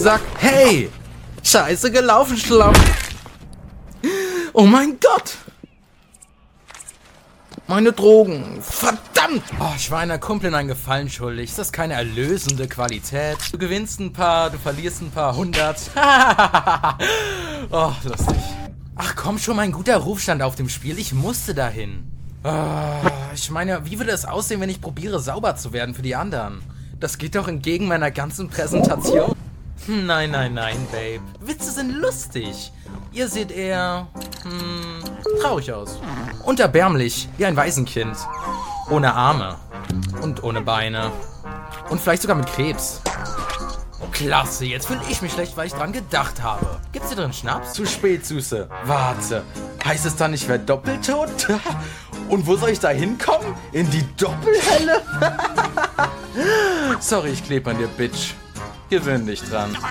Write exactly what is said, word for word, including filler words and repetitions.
Sack. Hey! Scheiße gelaufen, Schlamm. Oh mein Gott! Meine Drogen. Verdammt! Oh, ich war einer Kumpelin einen Gefallen schuldig. Ist das keine erlösende Qualität? Du gewinnst ein paar, du verlierst ein paar hundert. Oh, lustig. Ach komm schon, mein guter Ruf stand auf dem Spiel. Ich musste dahin. Oh, ich meine, wie würde es aussehen, wenn ich probiere, sauber zu werden für die anderen? Das geht doch entgegen meiner ganzen Präsentation. Nein, nein, nein, Babe. Witze sind lustig. Ihr seht eher, hm, traurig aus. Und erbärmlich, wie ein Waisenkind. Ohne Arme. Und ohne Beine. Und vielleicht sogar mit Krebs. Klasse, jetzt fühle ich mich schlecht, weil ich dran gedacht habe. Gibt's hier drin Schnaps? Zu spät, Süße. Warte, heißt es dann, ich werde doppeltot? Und wo soll ich da hinkommen? In die Doppelhölle? Sorry, ich klebe an dir, Bitch. Gewöhn dich dran.